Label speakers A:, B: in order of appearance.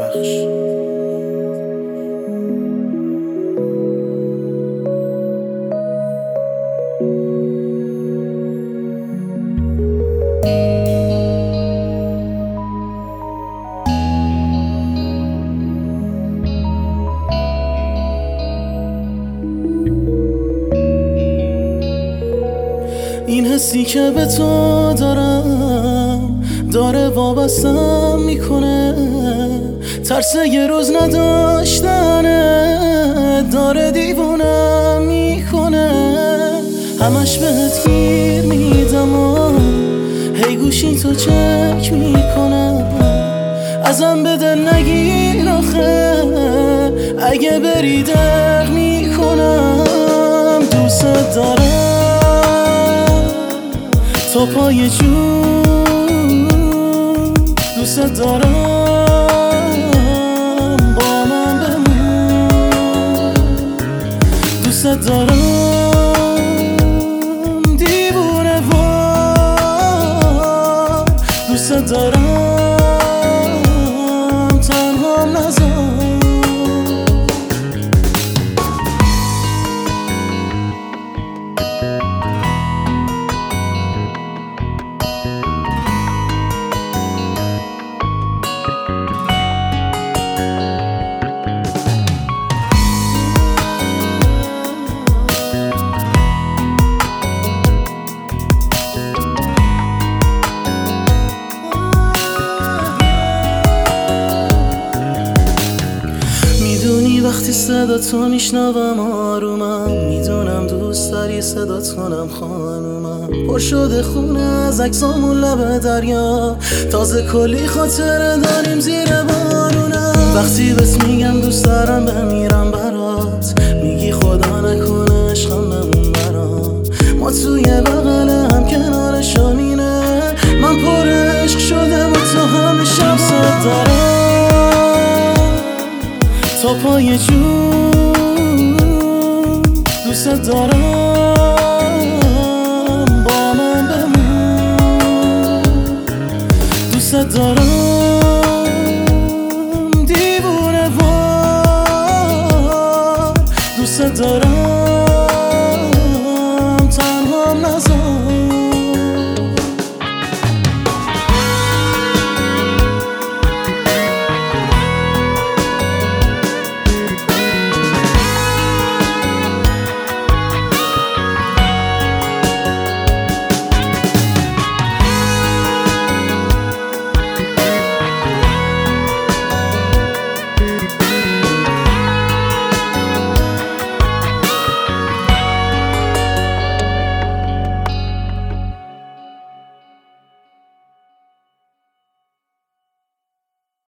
A: بخش. این حسی که به تو دارم داره وابستم میکنه، ترس یه روز نداشتنه داره دیوونم میکنه. همش بهت گیر میدم و هی گوشی تو چک میکنم، ازم به دل نگیر آخه اگه بری دق میکنم. دوست دارم تا پای جون، دوست دارم با من بمون، دوست دارم دیوونه وار، دوست دارم تنهام نذار. وقتی صدا تو میشنوم آرومم، میدونم دوست داری صدات کنم خانومم. پر شده خونه از عکسامون لب دریا، تازه کلی خاطره داریم زیر بارونم. وقتی بهت میگم دوست دارم بمیرم برات، میگی خدا نکنه عشقم بمون برام. ما توی بغل هم کنار شامینه، من پر عشق شده با تو همه شب. دارم تا پای جون، دوست دارم